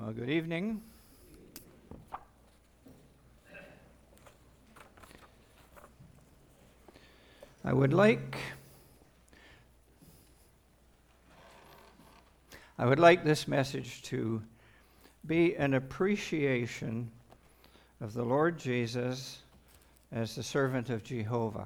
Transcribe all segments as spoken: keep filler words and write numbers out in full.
Well, good evening. I would like I would like this message to be an appreciation of the Lord Jesus as the servant of Jehovah.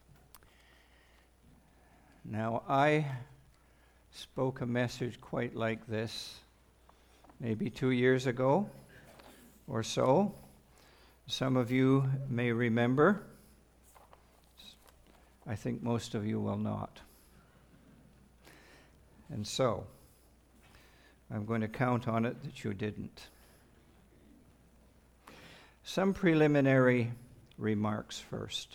Now, I spoke a message quite like this maybe two years ago or so. Some of you may remember. I think most of you will not. And so, I'm going to count on it that you didn't. Some preliminary remarks first.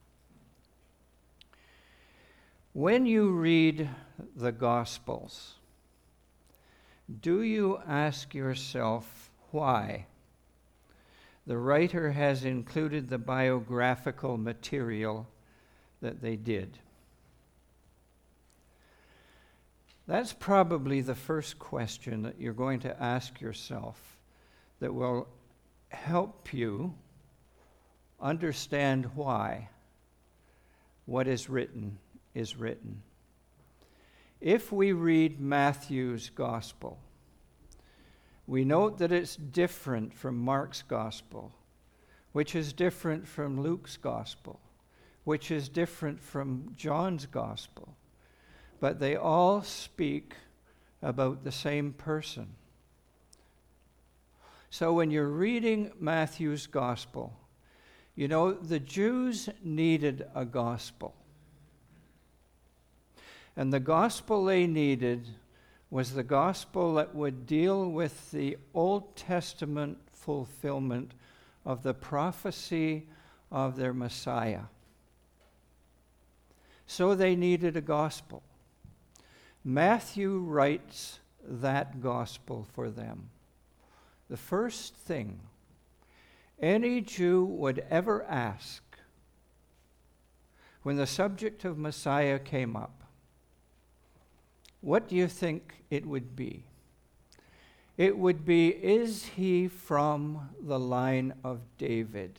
When you read the Gospels, do you ask yourself why the writer has included the biographical material that they did? That's probably the first question that you're going to ask yourself that will help you understand why what is written is written. If we read Matthew's Gospel, we note that it's different from Mark's Gospel, which is different from Luke's Gospel, which is different from John's Gospel. But they all speak about the same person. So when you're reading Matthew's Gospel, you know, the Jews needed a gospel. And the gospel they needed was the gospel that would deal with the Old Testament fulfillment of the prophecy of their Messiah. So they needed a gospel. Matthew writes that gospel for them. The first thing any Jew would ever ask when the subject of Messiah came up, what do you think it would be? It would be, is he from the line of David?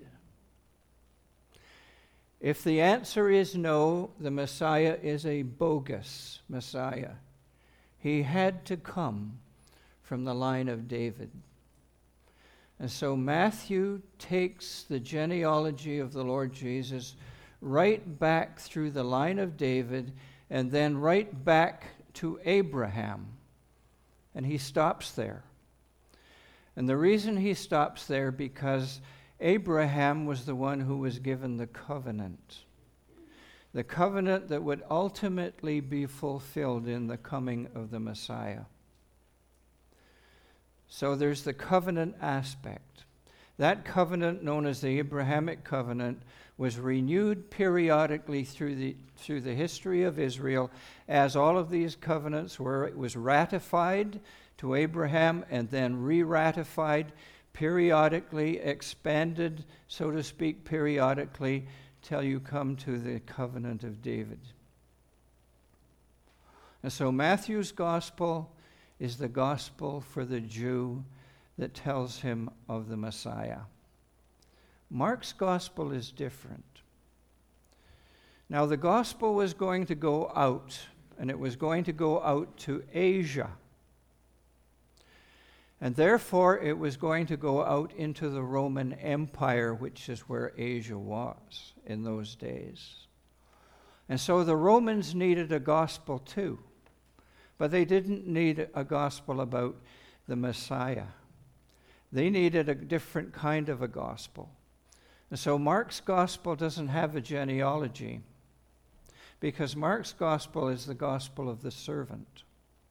If the answer is no, the Messiah is a bogus Messiah. He had to come from the line of David. And so Matthew takes the genealogy of the Lord Jesus right back through the line of David and then right back to Abraham. And he stops there. And the reason he stops there because Abraham was the one who was given the covenant. The covenant that would ultimately be fulfilled in the coming of the Messiah. So there's the covenant aspect. That covenant, known as the Abrahamic covenant, was renewed periodically through the through the history of Israel, as all of these covenants were. It was ratified to Abraham and then re-ratified periodically, expanded, so to speak, periodically, till you come to the covenant of David. And so Matthew's gospel is the gospel for the Jew that tells him of the Messiah. Mark's gospel is different. Now, the gospel was going to go out, and it was going to go out to Asia. And therefore, it was going to go out into the Roman Empire, which is where Asia was in those days. And so the Romans needed a gospel too. But they didn't need a gospel about the Messiah. They needed a different kind of a gospel. And so Mark's gospel doesn't have a genealogy, because Mark's gospel is the gospel of the servant.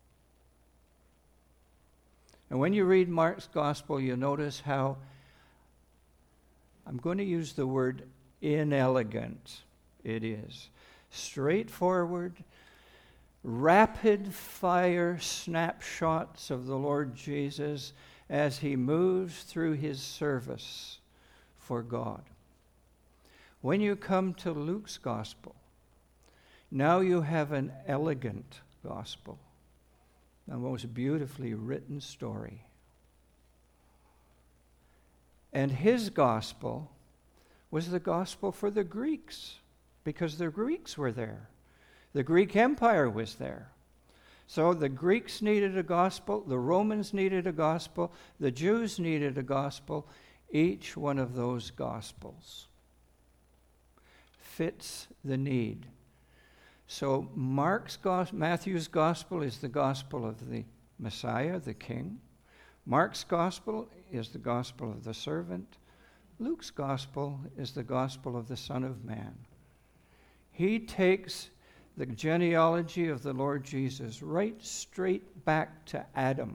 And when you read Mark's gospel, you notice how, I'm going to use the word inelegant it is. Straightforward, rapid-fire snapshots of the Lord Jesus as he moves through his service for God. When you come to Luke's gospel, now you have an elegant gospel, a most beautifully written story. And his gospel was the gospel for the Greeks, because the Greeks were there. The Greek Empire was there. So the Greeks needed a gospel, the Romans needed a gospel, the Jews needed a gospel. Each one of those gospels fits the need. So Mark's gospel, Matthew's gospel is the gospel of the Messiah, the King. Mark's gospel is the gospel of the servant. Luke's gospel is the gospel of the Son of Man. He takes the genealogy of the Lord Jesus right straight back to Adam.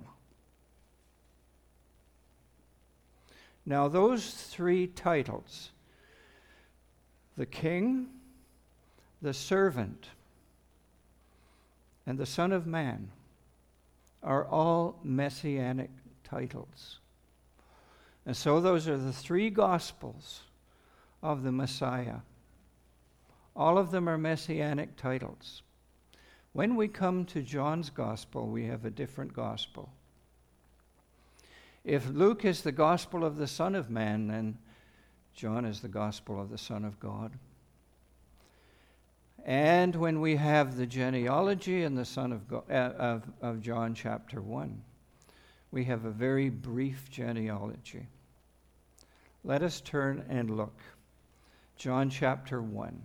Now those three titles, the King, the servant, and the Son of Man, are all messianic titles. And so those are the three gospels of the Messiah. All of them are messianic titles. When we come to John's gospel, we have a different gospel. If Luke is the gospel of the Son of Man, then John is the gospel of the Son of God. And when we have the genealogy in the Son of, God, uh, of, of John chapter one, we have a very brief genealogy. Let us turn and look. John chapter one.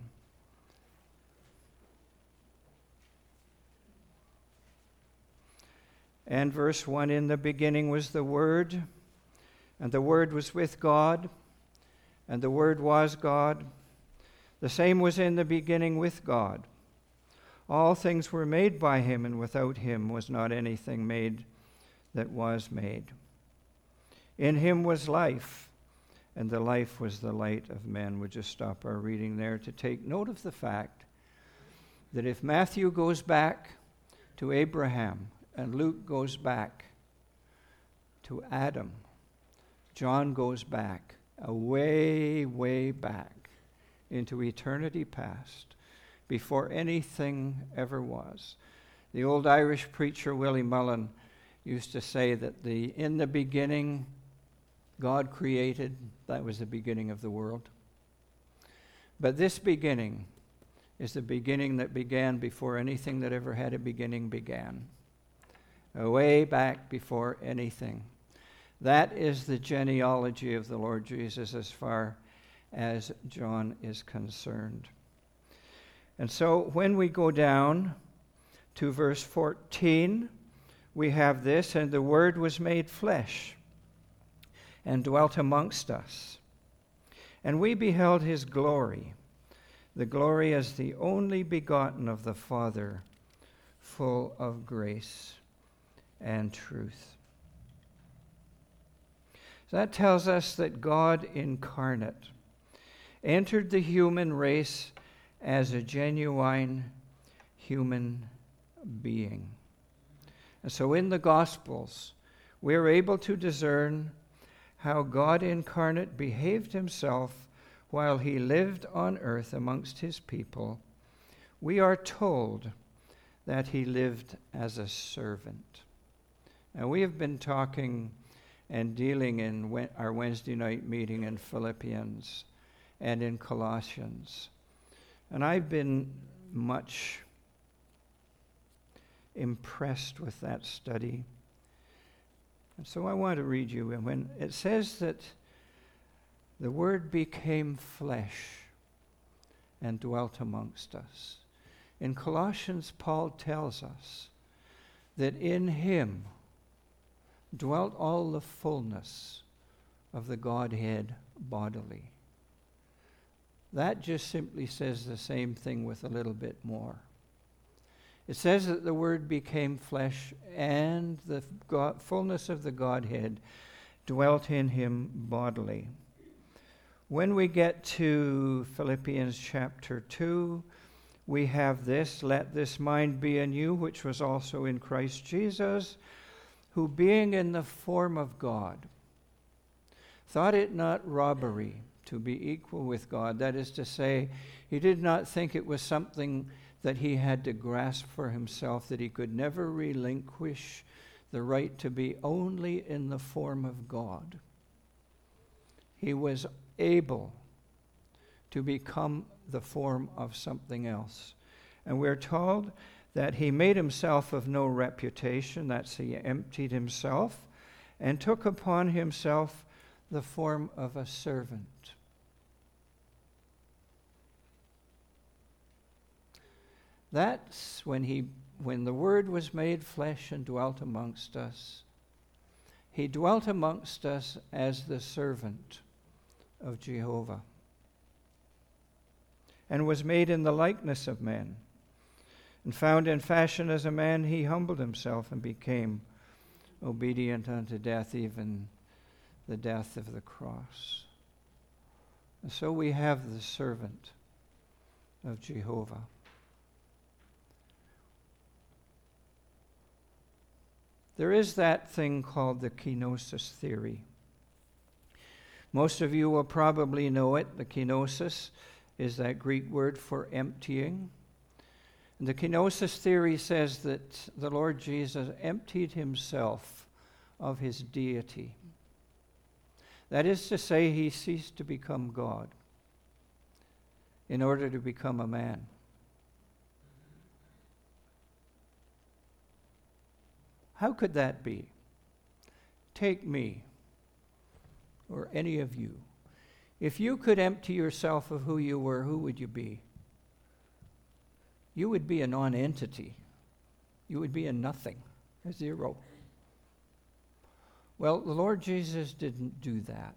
And verse one, in the beginning was the Word, and the Word was with God, and the Word was God. The same was in the beginning with God. All things were made by him, and without him was not anything made that was made. In him was life, and the life was the light of men. We'll just stop our reading there to take note of the fact that if Matthew goes back to Abraham, and Luke goes back to Adam, John goes back, a way, way back into eternity past, before anything ever was. The old Irish preacher Willie Mullen used to say that the in the beginning God created, that was the beginning of the world. But this beginning is the beginning that began before anything that ever had a beginning began. Way back before anything. That is the genealogy of the Lord Jesus as far as John is concerned. And so when we go down to verse fourteen, we have this, and the Word was made flesh and dwelt amongst us. And we beheld his glory, the glory as the only begotten of the Father, full of grace and truth. So that tells us that God incarnate entered the human race as a genuine human being. And so in the Gospels, we are able to discern how God incarnate behaved himself while he lived on earth amongst his people. We are told that he lived as a servant. And we have been talking and dealing in our Wednesday night meeting in Philippians and in Colossians. And I've been much impressed with that study. And so I want to read you. And when it says that the Word became flesh and dwelt amongst us, in Colossians, Paul tells us that in him dwelt all the fullness of the Godhead bodily. That just simply says the same thing with a little bit more. It says that the Word became flesh and the God, fullness of the Godhead dwelt in him bodily. When we get to Philippians chapter two, we have this, let this mind be in you, which was also in Christ Jesus, who being in the form of God, thought it not robbery to be equal with God. That is to say, he did not think it was something that he had to grasp for himself, that he could never relinquish the right to be only in the form of God. He was able to become the form of something else. And we're told that he made himself of no reputation, that's he emptied himself, and took upon himself the form of a servant. That's when he, when the Word was made flesh and dwelt amongst us. He dwelt amongst us as the servant of Jehovah, and was made in the likeness of men. And found in fashion as a man, he humbled himself and became obedient unto death, even the death of the cross. And so we have the servant of Jehovah. There is that thing called the kenosis theory. Most of you will probably know it. The kenosis is that Greek word for emptying. And the kenosis theory says that the Lord Jesus emptied himself of his deity. That is to say, he ceased to become God in order to become a man. How could that be? Take me, or any of you. If you could empty yourself of who you were, who would you be? You would be a non-entity. You would be a nothing, a zero. Well, the Lord Jesus didn't do that.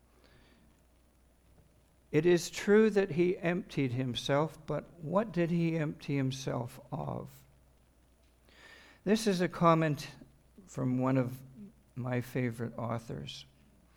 It is true that he emptied himself, but what did he empty himself of? This is a comment from one of my favorite authors.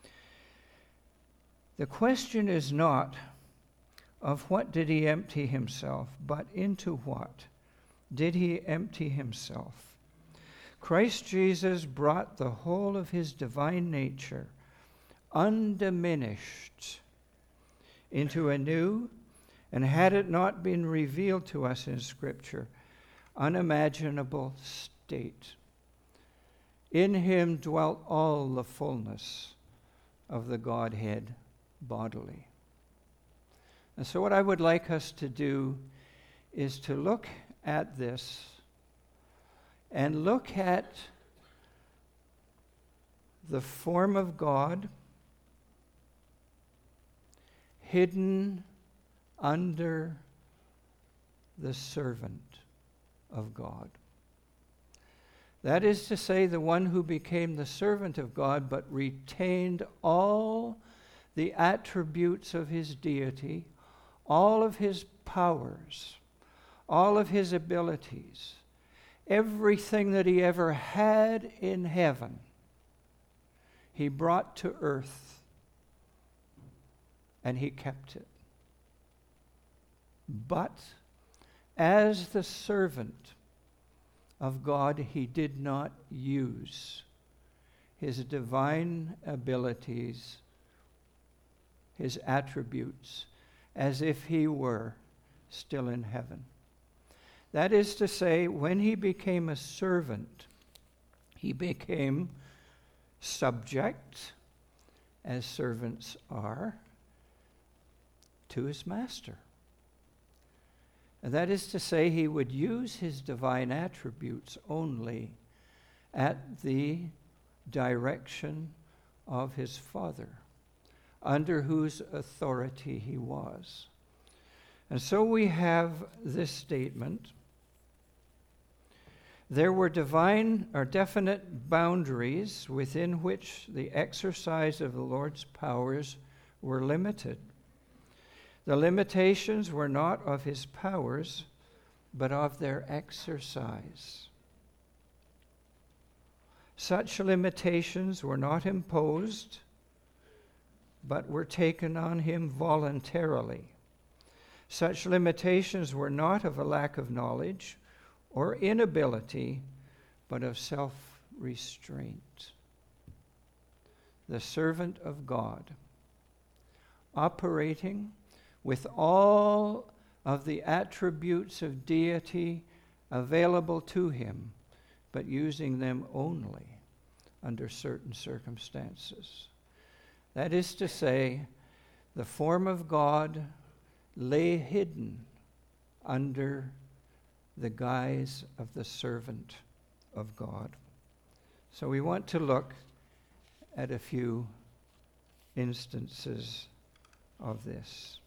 The question is not of what did he empty himself, but into what did he empty himself? Christ Jesus brought the whole of his divine nature, undiminished, into a new, and had it not been revealed to us in Scripture, unimaginable state. In him dwelt all the fullness of the Godhead bodily. And so what I would like us to do is to look at this and look at the form of God hidden under the servant of God. That is to say, the one who became the servant of God but retained all the attributes of his deity, all of his powers, all of his abilities, everything that he ever had in heaven, he brought to earth, and he kept it. But as the servant of God, he did not use his divine abilities, his attributes, as if he were still in heaven. That is to say, when he became a servant, he became subject, as servants are, to his master. And that is to say, he would use his divine attributes only at the direction of his Father, under whose authority he was. And so we have this statement. There were divine or definite boundaries within which the exercise of the Lord's powers were limited. The limitations were not of his powers, but of their exercise. Such limitations were not imposed, but were taken on him voluntarily. Such limitations were not of a lack of knowledge or inability, but of self-restraint. The servant of God, operating with all of the attributes of deity available to him, but using them only under certain circumstances. That is to say, the form of God lay hidden under the guise of the servant of God. So we want to look at a few instances of this.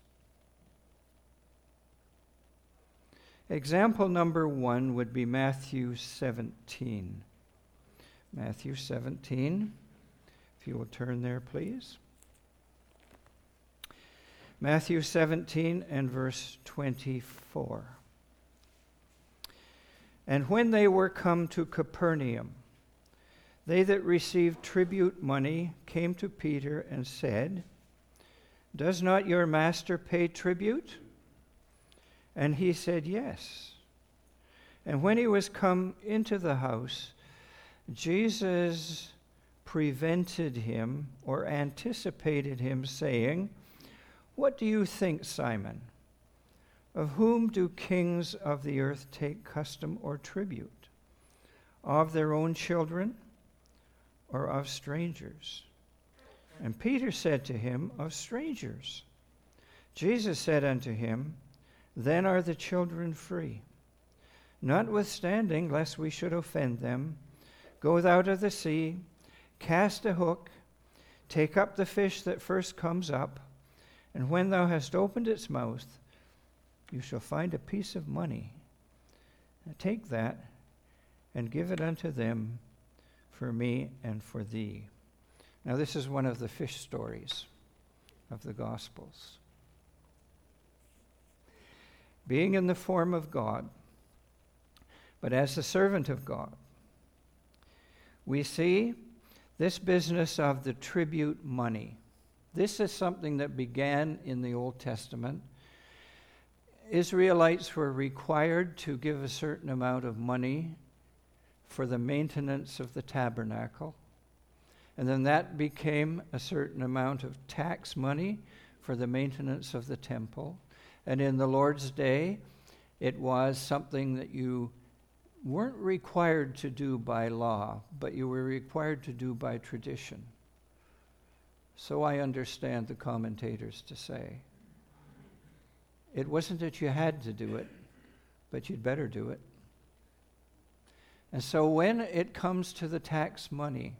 Example number one would be Matthew seventeen. Matthew seventeen, if you will turn there, please. Matthew seventeen and verse twenty-four. And when they were come to Capernaum, they that received tribute money came to Peter and said, Does not your master pay tribute? And he said, Yes. And when he was come into the house, Jesus prevented him or anticipated him, saying, What do you think, Simon? Of whom do kings of the earth take custom or tribute? Of their own children or of strangers? And Peter said to him, Of strangers. Jesus said unto him, Then are the children free. Notwithstanding, lest we should offend them, go out of the sea, cast a hook, take up the fish that first comes up, and when thou hast opened its mouth, you shall find a piece of money. Now take that and give it unto them for me and for thee. Now this is one of the fish stories of the Gospels. Being in the form of God, but as the servant of God, we see this business of the tribute money. This is something that began in the Old Testament. Israelites were required to give a certain amount of money for the maintenance of the tabernacle. And then that became a certain amount of tax money for the maintenance of the temple. And in the Lord's day, it was something that you weren't required to do by law, but you were required to do by tradition. So I understand the commentators to say. It wasn't that you had to do it, but you'd better do it. And so when it comes to the tax money,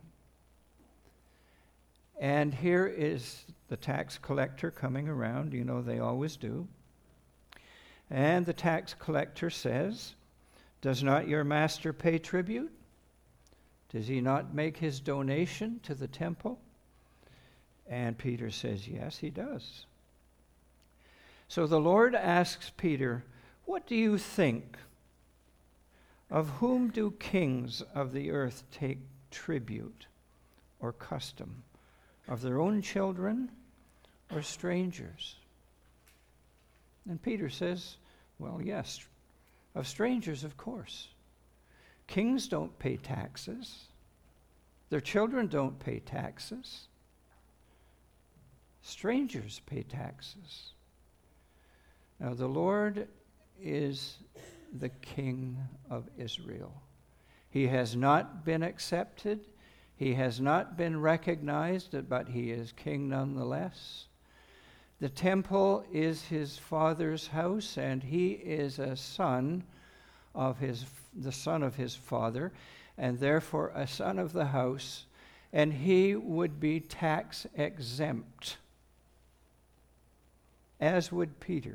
and here is the tax collector coming around, you know they always do, and the tax collector says, Does not your master pay tribute? Does he not make his donation to the temple? And Peter says, Yes, he does. So the Lord asks Peter, What do you think? Of whom do kings of the earth take tribute or custom? Of their own children or strangers? And Peter says, Well, yes, of strangers, of course. Kings don't pay taxes. Their children don't pay taxes. Strangers pay taxes. Now, the Lord is the King of Israel. He has not been accepted. He has not been recognized, but he is king nonetheless. The temple is his father's house, and he is a son of his, the son of his father, and therefore a son of the house, and he would be tax exempt, as would Peter.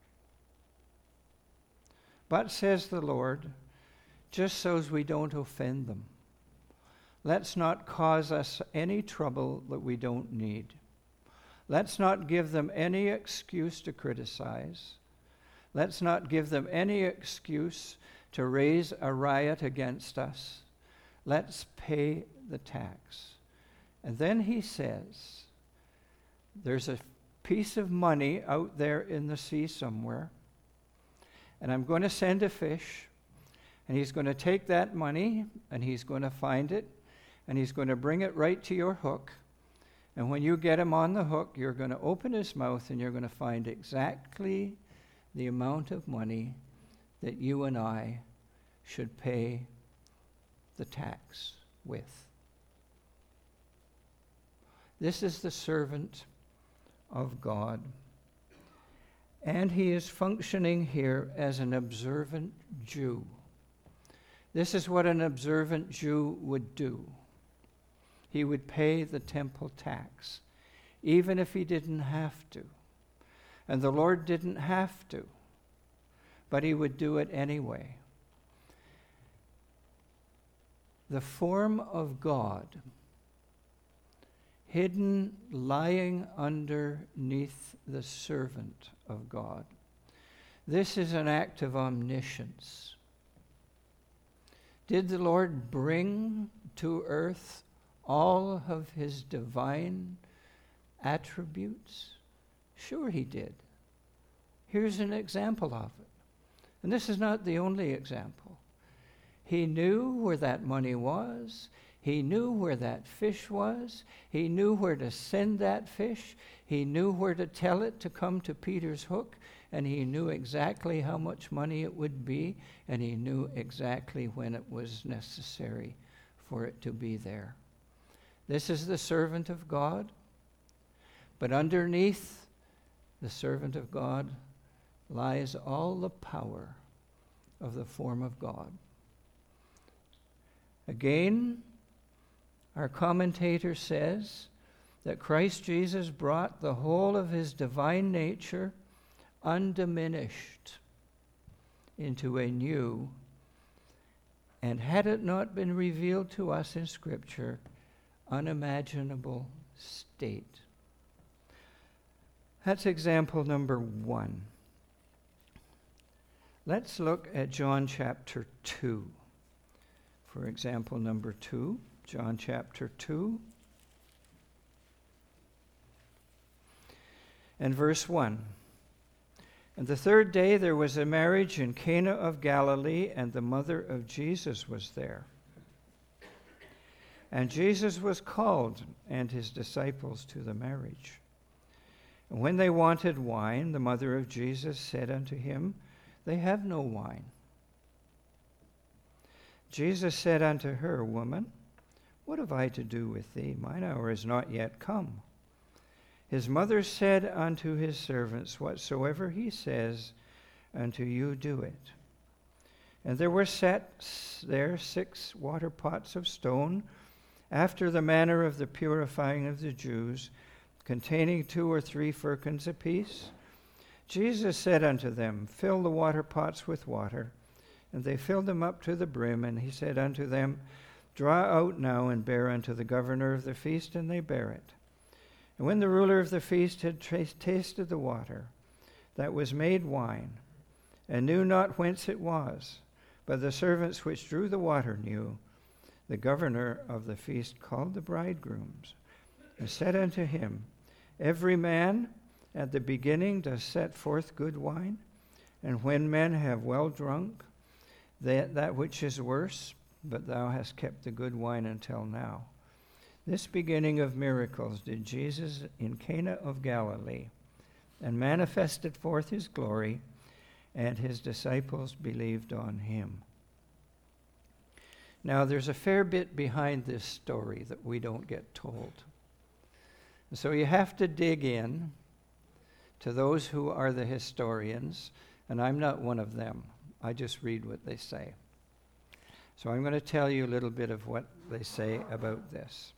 But, says the Lord, just so as we don't offend them, let's not cause us any trouble that we don't need. Let's not give them any excuse to criticize. Let's not give them any excuse to raise a riot against us. Let's pay the tax. And then he says, there's a piece of money out there in the sea somewhere, and I'm going to send a fish, and he's going to take that money, and he's going to find it, and he's going to bring it right to your hook. And when you get him on the hook, you're going to open his mouth, and you're going to find exactly the amount of money that you and I should pay the tax with. This is the servant of God. And he is functioning here as an observant Jew. This is what an observant Jew would do. He would pay the temple tax, even if he didn't have to. And the Lord didn't have to, but he would do it anyway. The form of God, hidden, lying underneath the servant of God. This is an act of omniscience. Did the Lord bring to earth all of his divine attributes? Sure he did. Here's an example of it. And this is not the only example. He knew where that money was. He knew where that fish was. He knew where to send that fish. He knew where to tell it to come to Peter's hook. And he knew exactly how much money it would be. And he knew exactly when it was necessary for it to be there. This is the servant of God. But underneath the servant of God lies all the power of the form of God. Again, our commentator says that Christ Jesus brought the whole of his divine nature undiminished into a new, and had it not been revealed to us in Scripture, unimaginable state. That's example number one. Let's look at John chapter two. For example number two, John chapter two and verse one. And the third day there was a marriage in Cana of Galilee, and the mother of Jesus was there. And Jesus was called, and his disciples, to the marriage. And when they wanted wine, the mother of Jesus said unto him, They have no wine. Jesus said unto her, Woman, what have I to do with thee? Mine hour is not yet come. His mother said unto his servants, Whatsoever he says unto you, do it. And there were set there six water pots of stone, after the manner of the purifying of the Jews, containing two or three firkins apiece. Jesus said unto them, Fill the water pots with water. And they filled them up to the brim, and he said unto them, Draw out now and bear unto the governor of the feast, and they bare it. And when the ruler of the feast had tra- tasted the water that was made wine, and knew not whence it was, but the servants which drew the water knew, the governor of the feast called the bridegrooms, and said unto him, Every man at the beginning does set forth good wine, and when men have well drunk, that, that which is worse, but thou hast kept the good wine until now. This beginning of miracles did Jesus in Cana of Galilee, and manifested forth his glory, and his disciples believed on him. Now, there's a fair bit behind this story that we don't get told. And so you have to dig in to those who are the historians, and I'm not one of them. I just read what they say. So I'm going to tell you a little bit of what they say about this.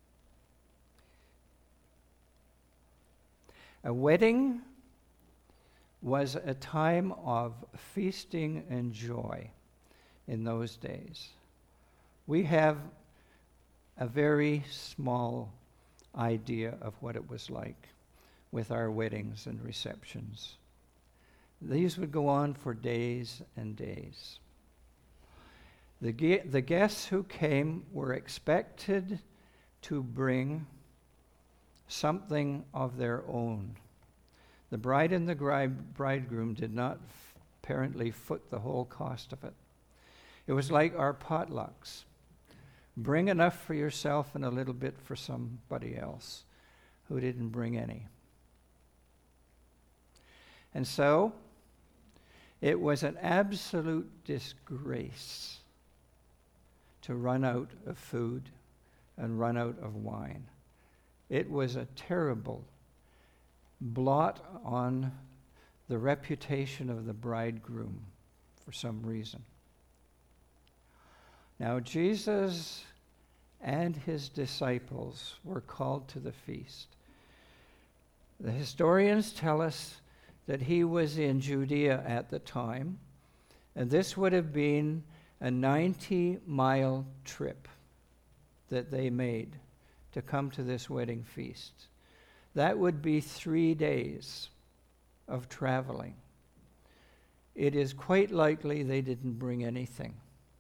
A wedding was a time of feasting and joy in those days. We have a very small idea of what it was like with our weddings and receptions. These would go on for days and days. The, ge- the guests who came were expected to bring something of their own. The bride and the bride- bridegroom did not f- apparently foot the whole cost of it. It was like our potlucks. Bring enough for yourself and a little bit for somebody else who didn't bring any. And so, it was an absolute disgrace to run out of food and run out of wine. It was a terrible blot on the reputation of the bridegroom for some reason. Now, Jesus and his disciples were called to the feast. The historians tell us that he was in Judea at the time, and this would have been a ninety-mile trip that they made to come to this wedding feast. That would be three days of traveling. It is quite likely they didn't bring anything.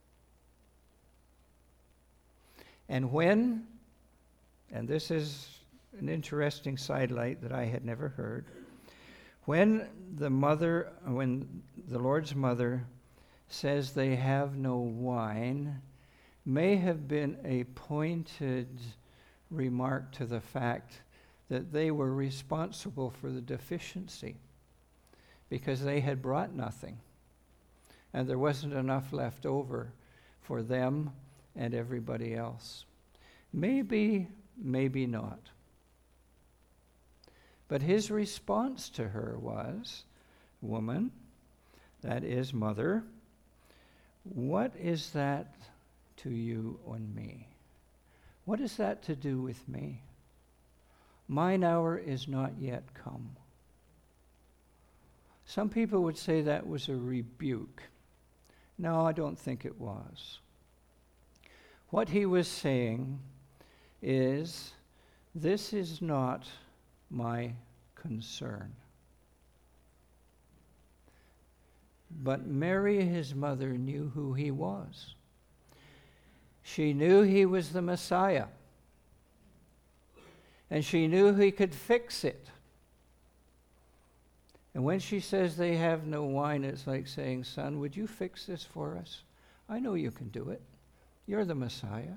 And when, and this is an interesting sidelight that I had never heard, when the mother, when the Lord's mother says they have no wine, may have been a pointed remark to the fact that they were responsible for the deficiency because they had brought nothing and there wasn't enough left over for them and everybody else. Maybe, maybe not. But his response to her was, "Woman," that is mother, "what is that to you and me? What is that to do with me? Mine hour is not yet come." Some people would say that was a rebuke. No, I don't think it was. What he was saying is, this is not my concern. But Mary, his mother, knew who he was. She knew he was the Messiah. And she knew he could fix it. And when she says they have no wine, it's like saying, "Son, would you fix this for us? I know you can do it. You're the Messiah."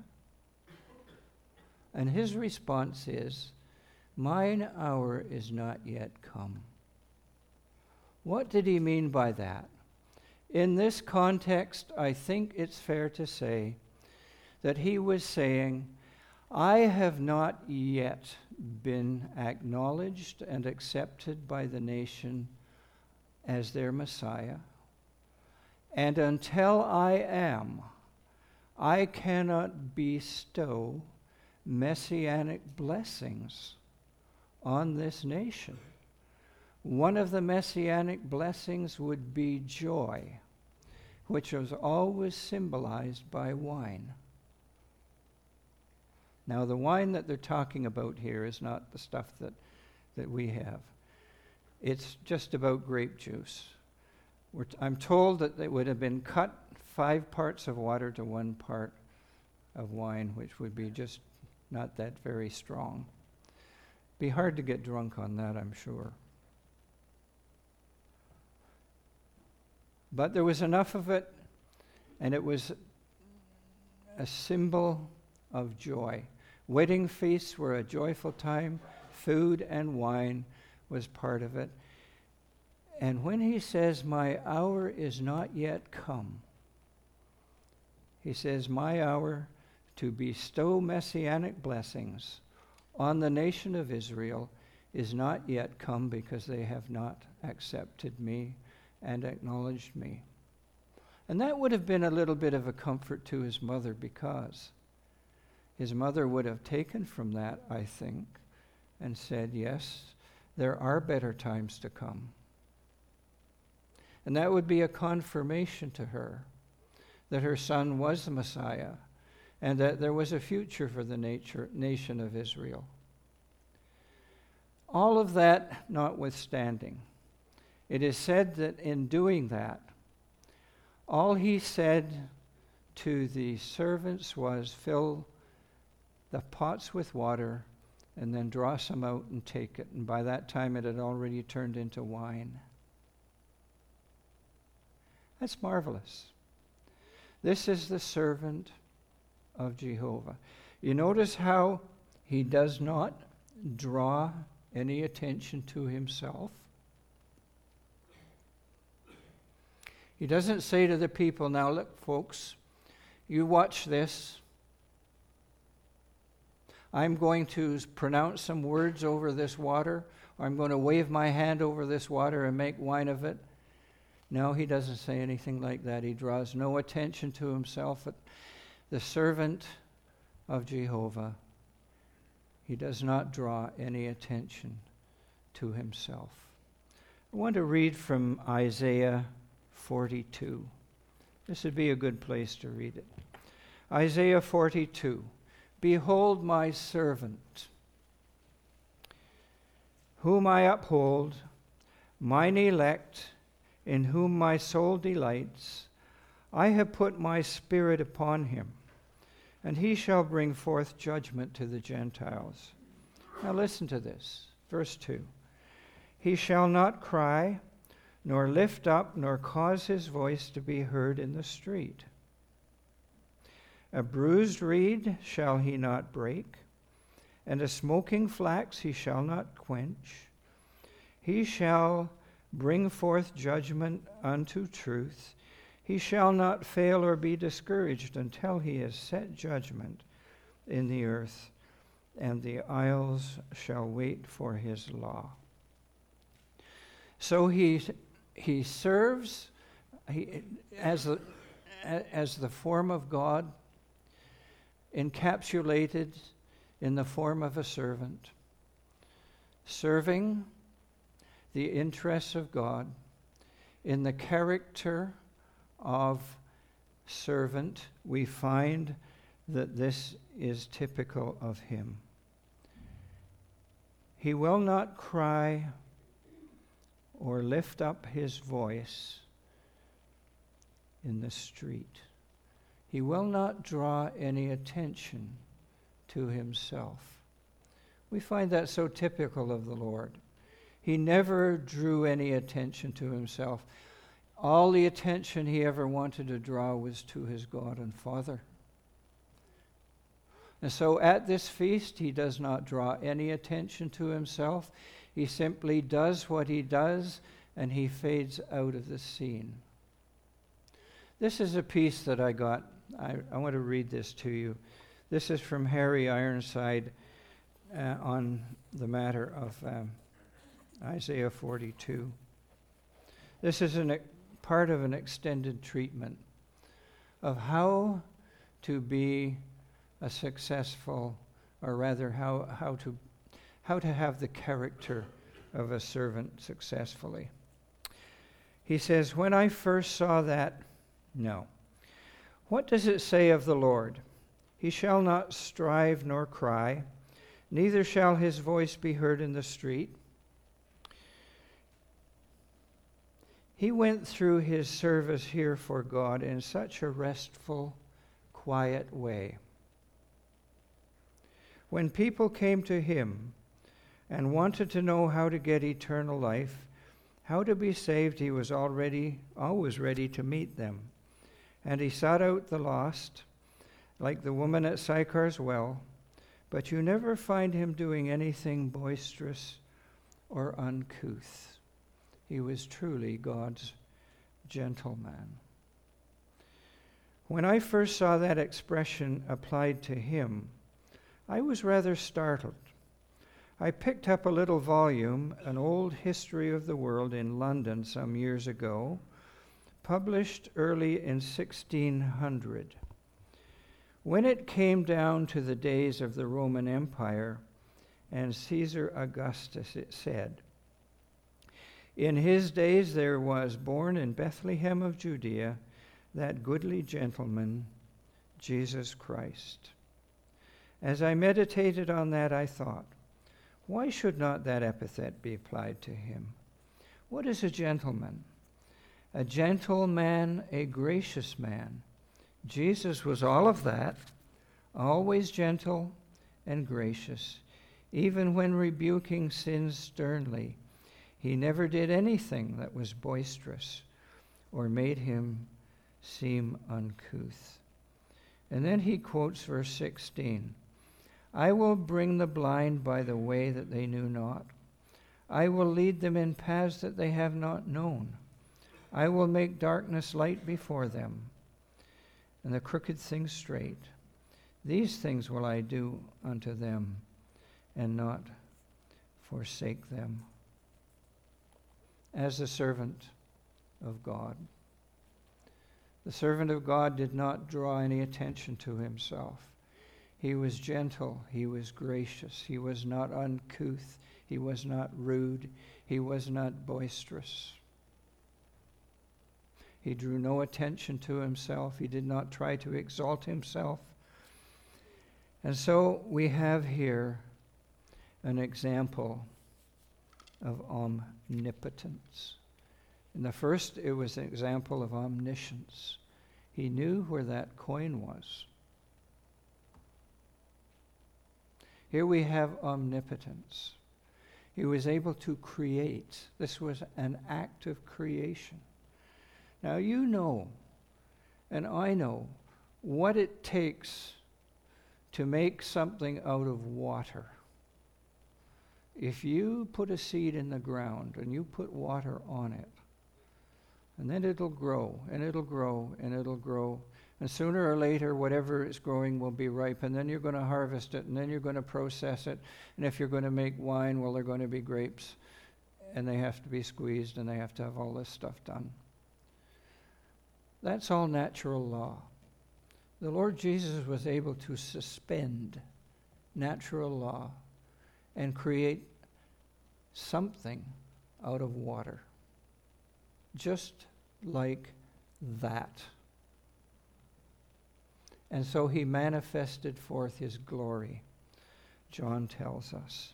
And his response is, "Mine hour is not yet come." What did he mean by that? In this context, I think it's fair to say that he was saying, I have not yet been acknowledged and accepted by the nation as their Messiah. And until I am, I cannot bestow messianic blessings on this nation. One of the messianic blessings would be joy, which was always symbolized by wine. Now, the wine that they're talking about here is not the stuff that, that we have. It's just about grape juice. We're t- I'm told that it would have been cut five parts of water to one part of wine, which would be just not that very strong. Be hard to get drunk on that, I'm sure. But there was enough of it, and it was a symbol of joy. Wedding feasts were a joyful time. Food and wine was part of it. And when he says, "My hour is not yet come," he says, "My hour to bestow messianic blessings on the nation of Israel is not yet come because they have not accepted me and acknowledged me." And that would have been a little bit of a comfort to his mother, because his mother would have taken from that, I think, and said, yes, there are better times to come. And that would be a confirmation to her that her son was the Messiah and that there was a future for the nature, nation of Israel. All of that notwithstanding, it is said that in doing that, all he said to the servants was, "Fill the pots with water and then draw some out and take it." And by that time it had already turned into wine. That's marvelous. This is the servant of Jehovah. You notice how he does not draw any attention to himself. He doesn't say to the people, "Now look, folks, you watch this. I'm going to pronounce some words over this water, or I'm going to wave my hand over this water and make wine of it. No, he doesn't say anything like that. He draws no attention to himself. The servant of Jehovah, he does not draw any attention to himself. I want to read from Isaiah forty-two. This would be a good place to read it. Isaiah forty-two. Behold my servant, whom I uphold, mine elect, in whom my soul delights. I have put my spirit upon him, and he shall bring forth judgment to the Gentiles. Now listen to this. Verse two. He shall not cry, nor lift up, nor cause his voice to be heard in the street. A bruised reed shall he not break, and a smoking flax he shall not quench. He shall bring forth judgment unto truth. He shall not fail or be discouraged until he has set judgment in the earth, and the isles shall wait for his law. So he he serves he, as, a, as the form of God, encapsulated in the form of a servant, serving the interests of God in the character of servant. We find that this is typical of him. He will not cry or lift up his voice in the street. He will not draw any attention to himself. We find that so typical of the Lord. He never drew any attention to himself. All the attention he ever wanted to draw was to his God and Father. And so at this feast, he does not draw any attention to himself. He simply does what he does, and he fades out of the scene. This is a piece that I got. I, I want to read this to you. This is from Harry Ironside uh, on the matter of um, Isaiah forty-two. This is an, part of an extended treatment of how to be a successful, or rather how, how to how to have the character of a servant successfully. He says, when I first saw that, no. What does it say of the Lord? He shall not strive nor cry, neither shall his voice be heard in the street. He went through his service here for God in such a restful, quiet way. When people came to him and wanted to know how to get eternal life, how to be saved, he was already always ready to meet them. And he sought out the lost, like the woman at Sychar's well, but you never find him doing anything boisterous or uncouth. He was truly God's gentleman. When I first saw that expression applied to him, I was rather startled. I picked up a little volume, An Old History of the World, in London some years ago, published early in sixteen hundred. When it came down to the days of the Roman Empire and Caesar Augustus, it said, in his days there was born in Bethlehem of Judea that goodly gentleman, Jesus Christ. As I meditated on that, I thought, why should not that epithet be applied to him? What is a gentleman? A gentle man, a gracious man. Jesus was all of that, always gentle and gracious. Even when rebuking sins sternly, he never did anything that was boisterous or made him seem uncouth. And then he quotes verse sixteen. I will bring the blind by the way that they knew not. I will lead them in paths that they have not known. I will make darkness light before them, and the crooked things straight. These things will I do unto them, and not forsake them. As the servant of God. The servant of God did not draw any attention to himself. He was gentle, he was gracious, he was not uncouth, he was not rude, he was not boisterous. He drew no attention to himself, he did not try to exalt himself. And so we have here an example of omnipotence. In the first, it was an example of omniscience. He knew where that coin was. Here we have omnipotence. He was able to create. This was an act of creation. Now you know, and I know, what it takes to make something out of water. If you put a seed in the ground and you put water on it, and then it'll grow, and it'll grow, and it'll grow, and sooner or later, whatever is growing will be ripe, and then you're going to harvest it, and then you're going to process it, and if you're going to make wine, well, they're going to be grapes, and they have to be squeezed, and they have to have all this stuff done. That's all natural law. The Lord Jesus was able to suspend natural law and create something out of water. Just like that. And so he manifested forth his glory, John tells us.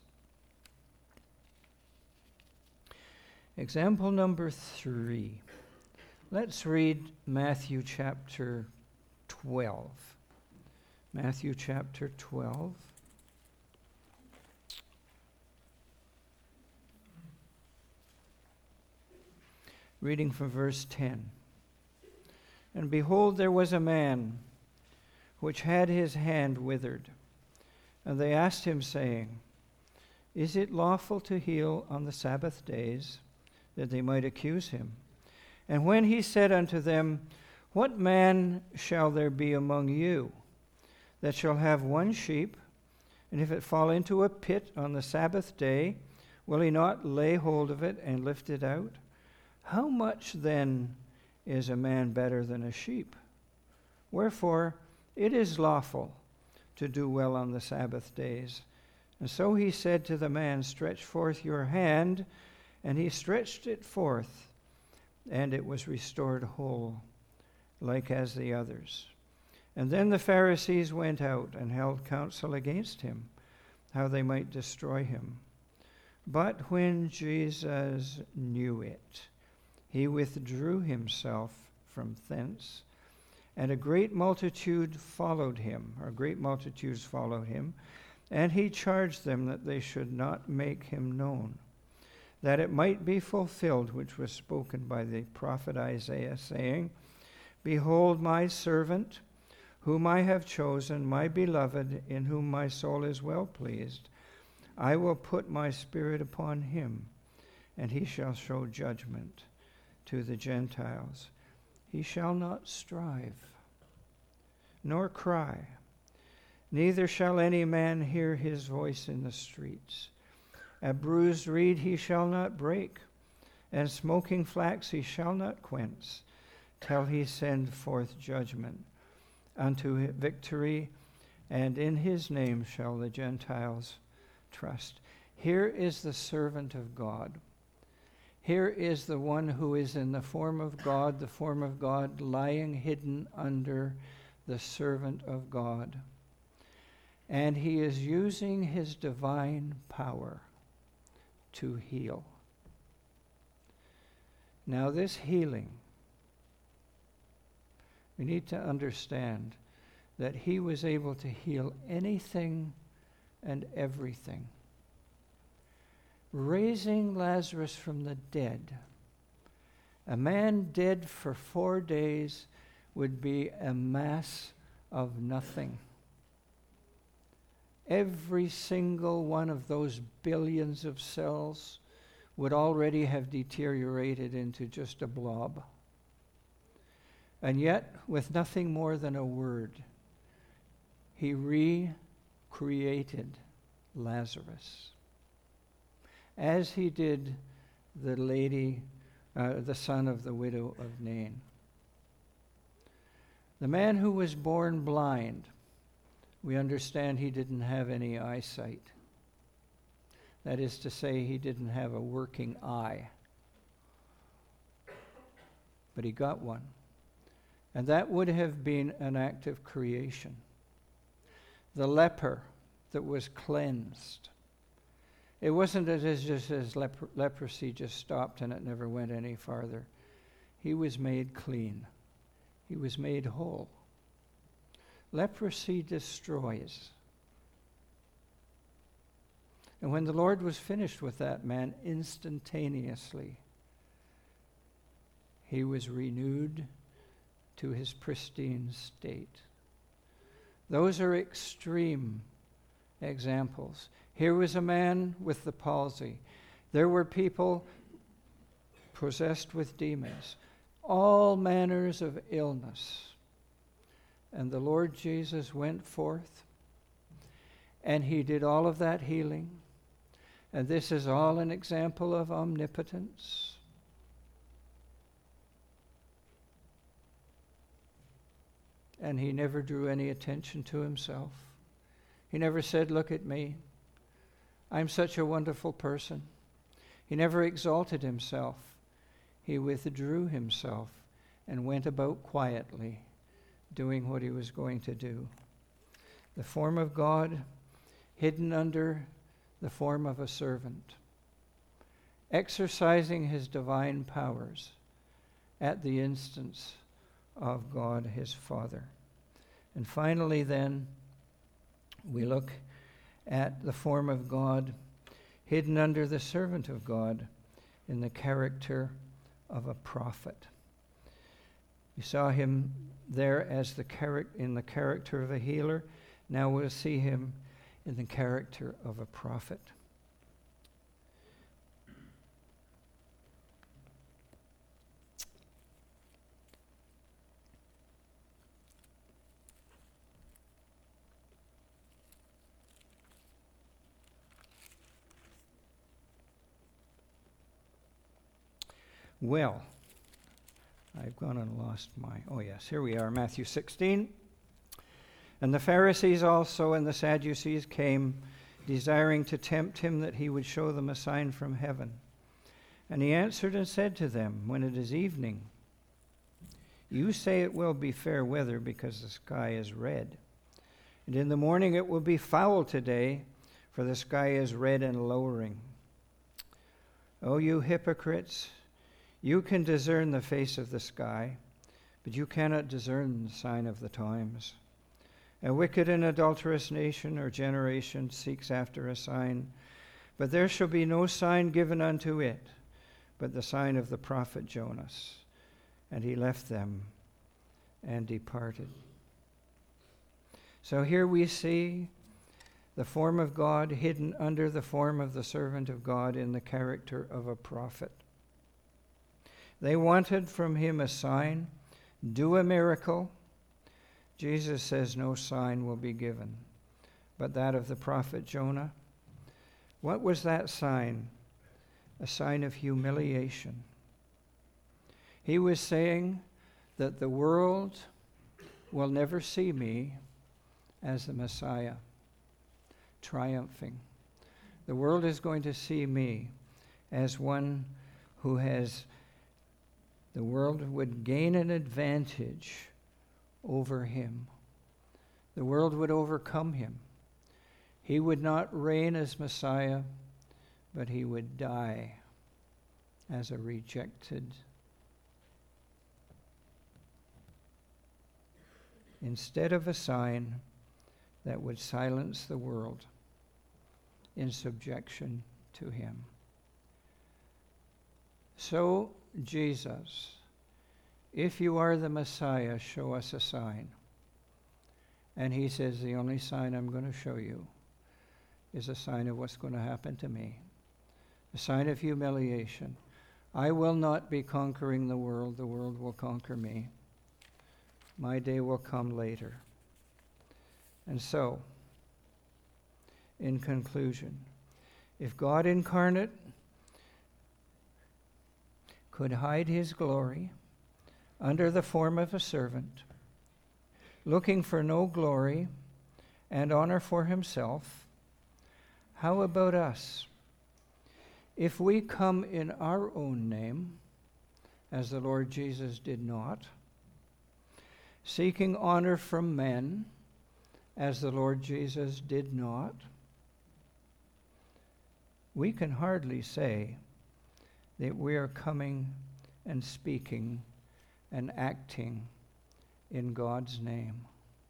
Example number three. Let's read Matthew chapter twelve. Matthew chapter twelve. Reading from verse ten. And behold, there was a man which had his hand withered. And they asked him, saying, Is it lawful to heal on the Sabbath days? That they might accuse him. And when he said unto them, What man shall there be among you that shall have one sheep, and if it fall into a pit on the Sabbath day, will he not lay hold of it and lift it out? How much then is a man better than a sheep? Wherefore it is lawful to do well on the Sabbath days. And so he said to the man, Stretch forth your hand. And he stretched it forth, and it was restored whole, like as the others. And then the Pharisees went out and held counsel against him, how they might destroy him. But when Jesus knew it, he withdrew himself from thence, and a great multitude followed him, or great multitudes followed him, and he charged them that they should not make him known, that it might be fulfilled which was spoken by the prophet Isaiah, saying, Behold my servant, whom I have chosen, my beloved, in whom my soul is well pleased. I will put my spirit upon him, and he shall show judgment to the Gentiles. He shall not strive, nor cry, neither shall any man hear his voice in the streets. A bruised reed he shall not break, and smoking flax he shall not quench, till he send forth judgment unto victory, and in his name shall the Gentiles trust. Here is the servant of God. Here is the one who is in the form of God, the form of God lying hidden under the servant of God. And he is using his divine power to heal. Now this healing, we need to understand that he was able to heal anything and everything. Raising Lazarus from the dead. A man dead for four days would be a mass of nothing. Every single one of those billions of cells would already have deteriorated into just a blob. And yet, with nothing more than a word, he recreated Lazarus, as he did the lady, uh, the son of the widow of Nain. The man who was born blind, we understand he didn't have any eyesight. That is to say, he didn't have a working eye. But he got one. And that would have been an act of creation. The leper that was cleansed. It wasn't as just as lepr- leprosy just stopped and it never went any farther. He was made clean. He was made whole. Leprosy destroys. And when the Lord was finished with that man, instantaneously, he was renewed to his pristine state. Those are extreme examples. Here was a man with the palsy. There were people possessed with demons, all manners of illness. And the Lord Jesus went forth, and he did all of that healing. And this is all an example of omnipotence. And he never drew any attention to himself. He never said, "Look at me. I'm such a wonderful person." He never exalted himself. He withdrew himself and went about quietly, doing what he was going to do. The form of God hidden under the form of a servant, exercising his divine powers at the instance of God his Father. And finally then, we look at the form of God hidden under the servant of God in the character of a prophet. We saw him there as the char- in the character of a healer. Now we'll see him in the character of a prophet. Well, I've gone and lost my, oh yes, here we are, Matthew sixteen. And the Pharisees also and the Sadducees came, desiring to tempt him that he would show them a sign from heaven. And he answered and said to them, "When it is evening, you say it will be fair weather because the sky is red. And in the morning it will be foul today, for the sky is red and lowering. O you hypocrites, you can discern the face of the sky, but you cannot discern the sign of the times. A wicked and adulterous nation or generation seeks after a sign, but there shall be no sign given unto it, but the sign of the prophet Jonas." And he left them and departed. So here we see the form of God hidden under the form of the servant of God in the character of a prophet. They wanted from him a sign, do a miracle. Jesus says no sign will be given, but that of the prophet Jonah. What was that sign? A sign of humiliation. He was saying that the world will never see me as the Messiah, triumphing. The world is going to see me as one who has, the world would gain an advantage over him. The world would overcome him. He would not reign as Messiah, but he would die as a rejected. Instead of a sign that would silence the world in subjection to him. So, Jesus, if you are the Messiah, show us a sign. And he says, the only sign I'm going to show you is a sign of what's going to happen to me. A sign of humiliation. I will not be conquering the world. The world will conquer me. My day will come later. And so, in conclusion, if God incarnate could hide his glory under the form of a servant, looking for no glory and honor for himself, how about us? If we come in our own name, as the Lord Jesus did not, seeking honor from men, as the Lord Jesus did not, we can hardly say that we are coming and speaking and acting in God's name.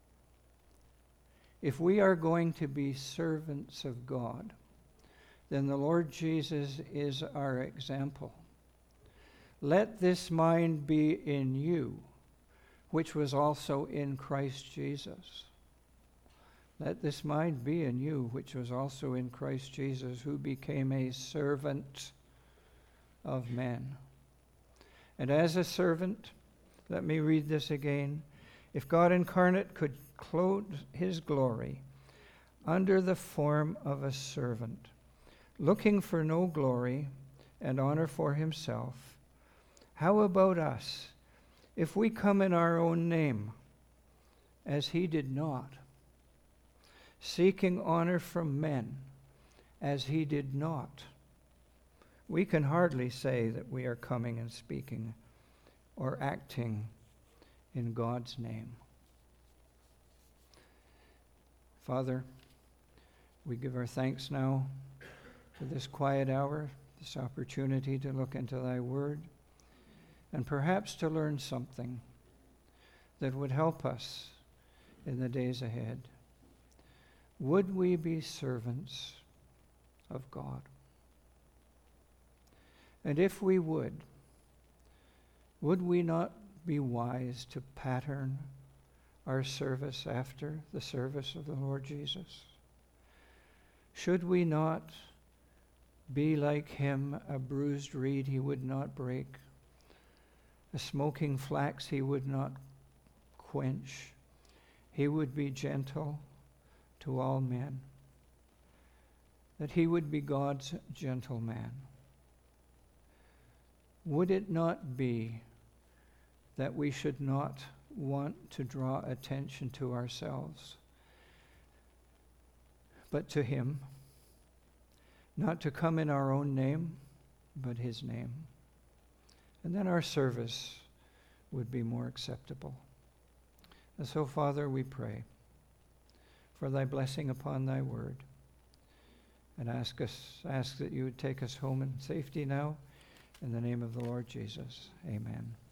If we are going to be servants of God, then the Lord Jesus is our example. Let this mind be in you, which was also in Christ Jesus. Let this mind be in you, which was also in Christ Jesus, who became a servant of men. And as a servant, let me read this again. If God incarnate could clothe his glory under the form of a servant, looking for no glory and honor for himself, how about us if we come in our own name, as he did not, seeking honor from men, as he did not? We can hardly say that we are coming and speaking or acting in God's name. Father, we give our thanks now for this quiet hour, this opportunity to look into thy word, and perhaps to learn something that would help us in the days ahead. Would we be servants of God? And if we would, would we not be wise to pattern our service after the service of the Lord Jesus? Should we not be like him, a bruised reed he would not break, a smoking flax he would not quench? He would be gentle to all men, that he would be God's gentleman. Would it not be that we should not want to draw attention to ourselves, but to him, not to come in our own name, but his name? And then our service would be more acceptable. And so, Father, we pray for thy blessing upon thy word, and ask us, ask that you would take us home in safety now. In the name of the Lord Jesus, amen.